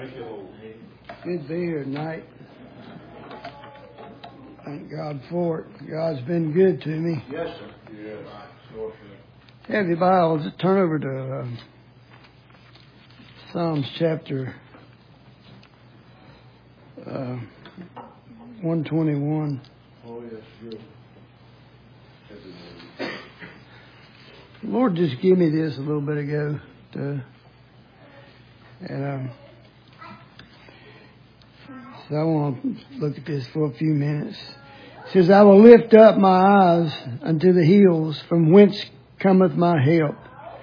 Good to be here tonight. Thank God for it. God's been good to me. Yes, sir. Yes. Have your Bibles, turn over to Psalms chapter 121. Oh, yes, sure. The Lord just gave me this a little bit ago. So I want to look at this for a few minutes. It says, I will lift up my eyes unto the hills, from whence cometh my help.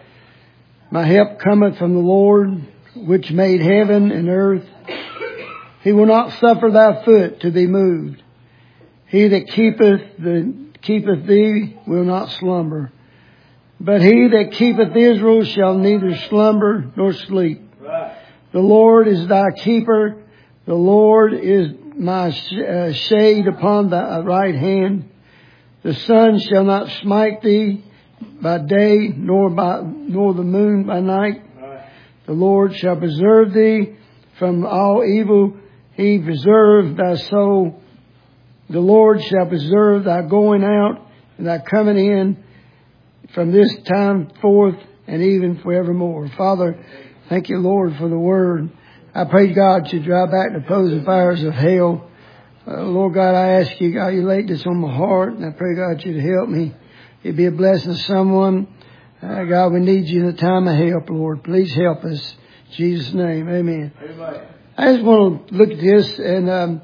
My help cometh from the Lord, which made heaven and earth. He will not suffer thy foot to be moved. He that keepeth thee will not slumber. But he that keepeth Israel shall neither slumber nor sleep. Right. The Lord is thy keeper. The Lord is my shade upon thy right hand. The sun shall not smite thee by day, nor the moon by night. Right. The Lord shall preserve thee from all evil. He preserve thy soul. The Lord shall preserve thy going out and thy coming in from this time forth and even forevermore. Father, thank you, Lord, for the word. I pray God to drive back the opposing fires of hell. Lord God, I ask you, God, you laid this on my heart, and I pray, God, you to help me. It be a blessing to someone. God, we need you in the time of help, Lord. Please help us. In Jesus' name, amen. Amen. I just want to look at this and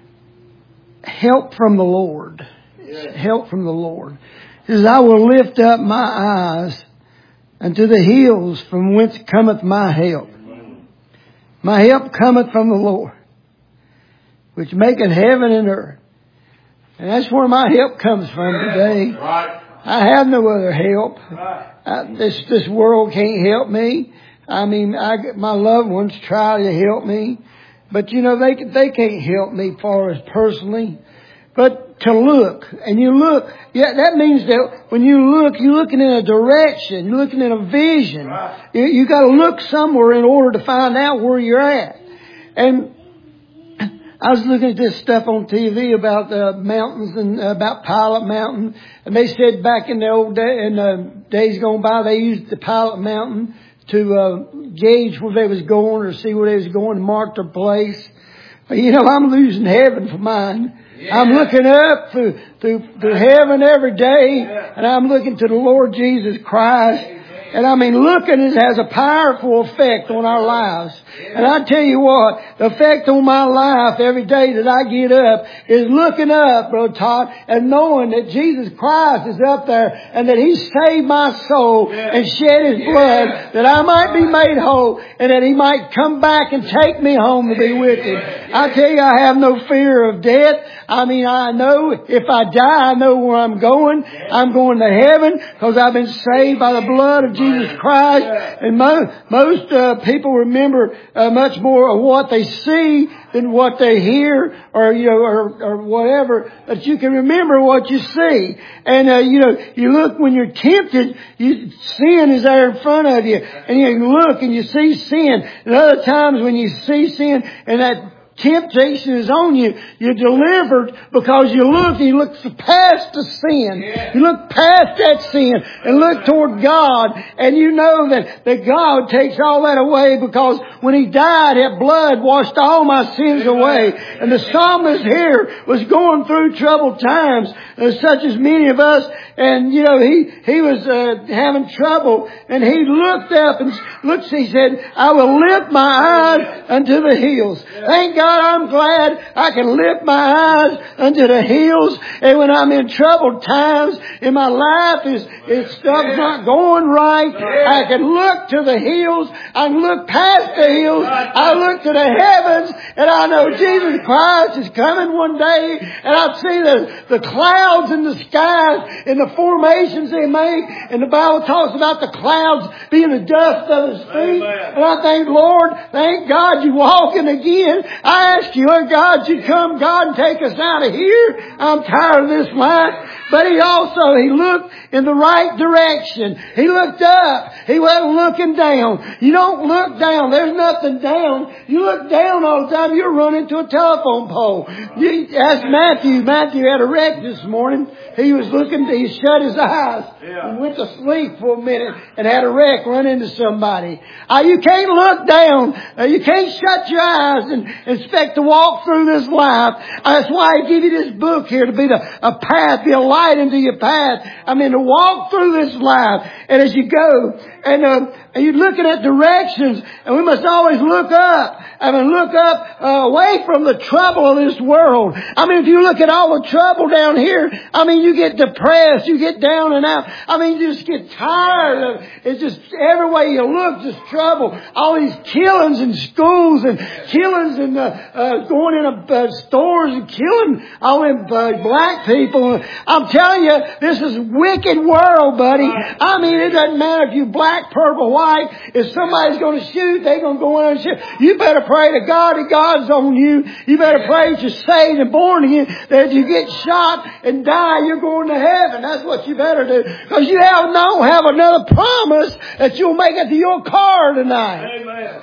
help from the Lord. Yes. Help from the Lord. It says, I will lift up my eyes unto the hills, from whence cometh my help. My help cometh from the Lord, which maketh heaven and earth. And that's where my help comes from today. Right. I have no other help. Right. This world can't help me. I mean, my loved ones try to help me, but you know, they can't help me far as personally. But to look, and you look, yeah, that means that when you look, you're looking in a direction, you're looking in a vision. Right. You got to look somewhere in order to find out where you're at. And I was looking at this stuff on TV about the mountains and about Pilot Mountain, and they said back in the old days gone by, they used the Pilot Mountain to gauge where they was going or see where they was going, mark their place. You know, I'm losing heaven for mine. Yeah. I'm looking up through heaven every day, and I'm looking to the Lord Jesus Christ. And I mean, looking has a powerful effect on our lives. And I tell you what, the effect on my life every day that I get up is looking up, Brother Todd, and knowing that Jesus Christ is up there and that He saved my soul and shed His blood that I might be made whole and that He might come back and take me home to be with Him. I tell you, I have no fear of death. I mean, I know if I die, I know where I'm going. I'm going to heaven because I've been saved by the blood of Jesus Christ. And most people remember much more of what they see than what they hear, or you know, or whatever. But you can remember what you see. And you know, you look when you're tempted. Sin is there in front of you, and you look and you see sin. And other times when you see sin and that temptation is on you, you're delivered because you look past the sin. Yeah. You look past that sin and look toward God, and you know that God takes all that away because when He died, that blood washed all my sins away. And the psalmist here was going through troubled times, such as many of us, and you know, he was having trouble, and he looked up and he said, I will lift my eyes unto the hills. Thank God I'm glad I can lift my eyes unto the hills. And when I'm in troubled times and my life is stuff's not going right, I can look to the hills. I can look past the hills. I look to the heavens, and I know Jesus Christ is coming one day, and I see the clouds in the skies and the formations they make. And the Bible talks about the clouds being the dust of His feet. And I think, Lord, thank God you're walking again. I ask you, Lord God, you come, God, and take us out of here. I'm tired of this life. But he looked in the right direction. He looked up. He wasn't looking down. You don't look down. There's nothing down You look down all the time, you'll run into a telephone pole. You ask Matthew. Matthew had a wreck this morning. He was he shut his eyes and went to sleep for a minute and had a wreck, run into somebody. You can't look down. You can't shut your eyes and expect to walk through this life. That's why I give you this book here to be a path, be a light into your path. I mean, to walk through this life. And as you go, and you're looking at directions, and we must always look up. I mean, look up away from the trouble of this world. I mean, if you look at all the trouble down here, I mean, you get depressed, you get down and out. I mean, you just get tired of it. It's just every way you look, just trouble. All these killings in schools and killings in going into stores and killing all them black people. I'm telling you, this is a wicked world, buddy. I mean, it doesn't matter if you black, purple, white. If somebody's going to shoot, they're going to go in and shoot. You better pray to God that God's on you. You better pray that you're saved and born again. That if you get shot and die, you're going to heaven. That's what you better do. Because you don't have another promise that you'll make it to your car tonight. Amen.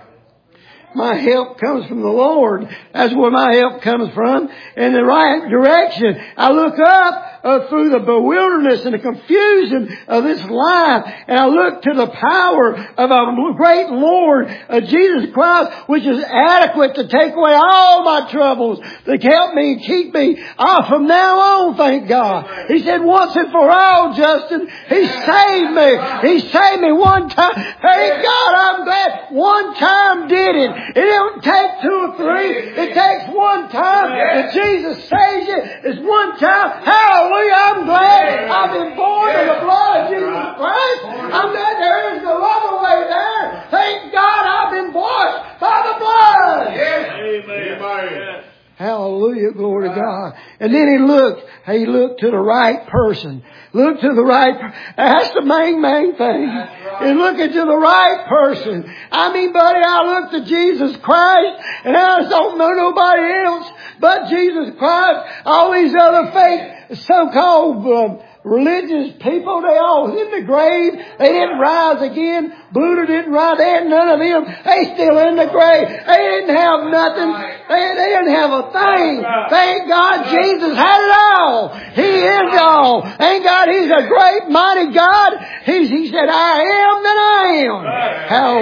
My help comes from the Lord. That's where my help comes from. In the right direction. I look up through the bewilderness and the confusion of this life. And I look to the power of our great Lord, Jesus Christ, which is adequate to take away all my troubles, to help me and keep me from now on, thank God. He said once and for all, Justin, He saved me. He saved me one time. Thank God, I'm glad one time did it. It don't take 2 or 3. It takes one time that Jesus saves you. It's one time. Hallelujah. I'm glad I've been born in the blood of Jesus Christ. I'm glad there is no other way there. Thank God I've been washed by the blood. Yes. Amen. Hallelujah, glory to God. And then he looked to the right person. Look to the right, that's the main thing. And looking to the right person. I mean, buddy, I look to Jesus Christ, and I just don't know nobody else but Jesus Christ. All these other fake, so-called religious people, they all was in the grave. They didn't rise again. Buddha didn't rise. They had none of them. They still in the grave. They didn't have nothing. They didn't have a thing. Thank God Jesus had it all. He is all. Thank God He's a great, mighty God. He said, I am that I am.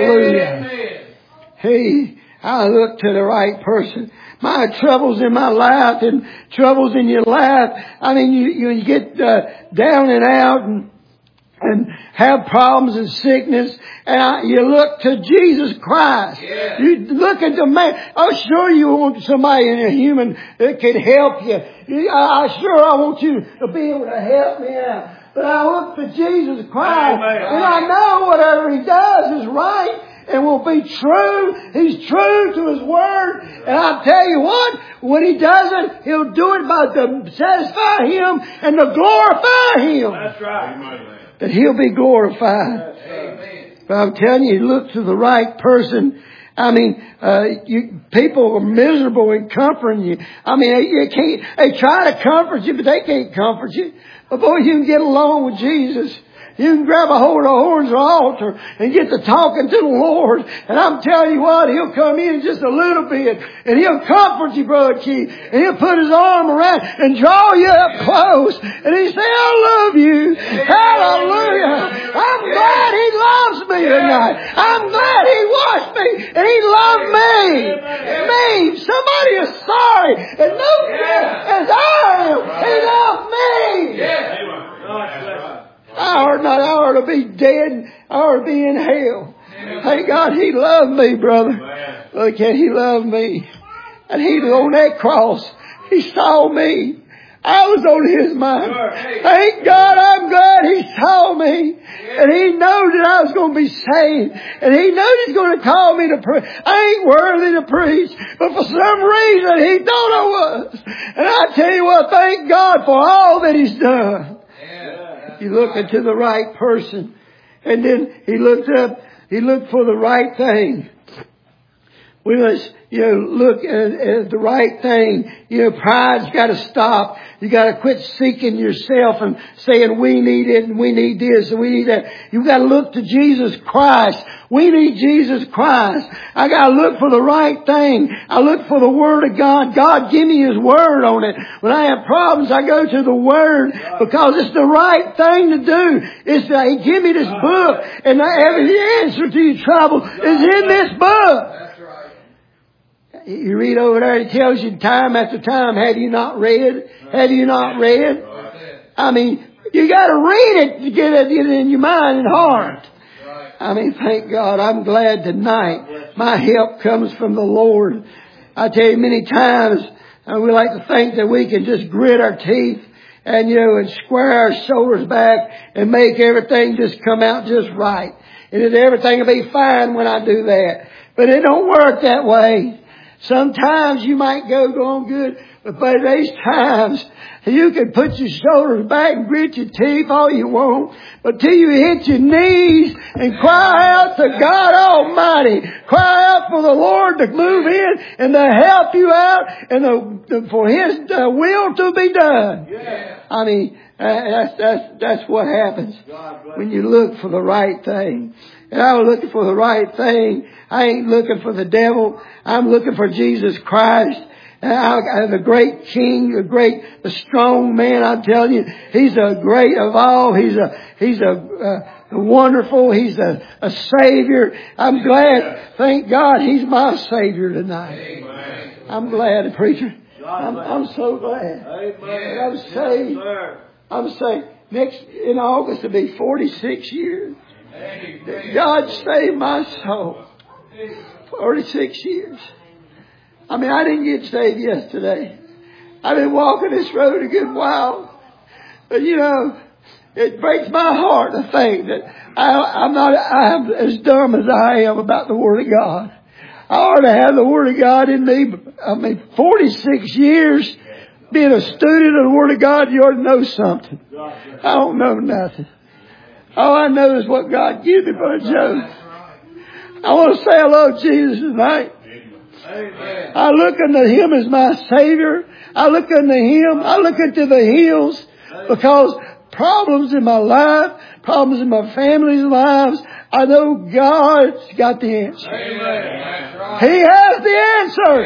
Hallelujah. I look to the right person. My troubles in my life and troubles in your life. I mean, you get down and out and have problems and sickness, and you look to Jesus Christ. Yeah. You look at the man. I'm sure you want somebody in a human that can help you. I want you to be able to help me out. But I look to Jesus Christ, and I know whatever He does is right and will be true. He's true to His Word. And I'll tell you what, when He does it, He'll do it to satisfy Him and to glorify Him. That's right. That He'll be glorified. Amen. But I'm telling you, look to the right person. I mean, people are miserable in comforting you. I mean, they try to comfort you, but they can't comfort you. But boy, you can get along with Jesus. You can grab a hold of the horns of the altar and get to talking to the Lord. And I'm telling you what, He'll come in just a little bit and He'll comfort you, Brother Keith. And He'll put His arm around and draw you up close. And He'll say, I love you. Hallelujah. I'm glad He loves me tonight. I'm glad He washed me and He loved me. Me. Somebody is sorry and no good as I am. He loved me. I ought to be dead. I ought to be in hell. Thank God He loved me, brother. Look at He loved me. And He was on that cross. He saw me. I was on His mind. Thank God I'm glad He saw me. And He knew that I was going to be saved. And He knew He's going to call me to preach. I ain't worthy to preach. But for some reason He thought I was. And I tell you what, thank God for all that He's done. He looked into the right person. And then he looked for the right thing. We must, look at the right thing. Pride's got to stop. You got to quit seeking yourself and saying we need it and we need this and we need that. You've got to look to Jesus Christ. We need Jesus Christ. I got to look for the right thing. I look for the Word of God. God, give me His Word on it. When I have problems, I go to the Word because it's the right thing to do. It's to give me this book, and the answer to your trouble is in this book. You read over there, it tells you time after time, have you not read? Have you not read? I mean, you got to read it to get it in your mind and heart. I mean, thank God. I'm glad tonight my help comes from the Lord. I tell you many times, we like to think that we can just grit our teeth and, and square our shoulders back and make everything just come out just right. And that everything will be fine when I do that. But it don't work that way. Sometimes you might go on good, but by these times, you can put your shoulders back and grit your teeth all you want, but till you hit your knees and cry out to God Almighty, cry out for the Lord to move in and to help you out and for His will to be done. I mean, that's what happens when you look for the right thing. And I was looking for the right thing. I ain't looking for the devil. I'm looking for Jesus Christ. The great King, the strong man. I'm telling you, He's the great of all. He's a wonderful. He's a Savior. I'm glad. Thank God, He's my Savior tonight. I'm glad, preacher. I'm so glad. I'm saved. I'm saved. In August it'll be 46 years. God saved my soul. 46 years. I mean, I didn't get saved yesterday. I've been walking this road a good while. But it breaks my heart to think that I'm as dumb as I am about the Word of God. I ought to have the Word of God in me. I mean, 46 years being a student of the Word of God, you ought to know something. I don't know nothing. All I know is what God gives me, Brother Joe. I want to say hello to Jesus tonight. Amen. I look unto Him as my Savior. I look unto Him. I look into the hills because problems in my life, problems in my family's lives, I know God's got the answer. Amen. He has the answer.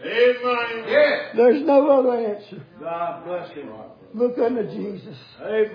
Amen. There's no other answer. God bless you. Look unto Jesus. Amen.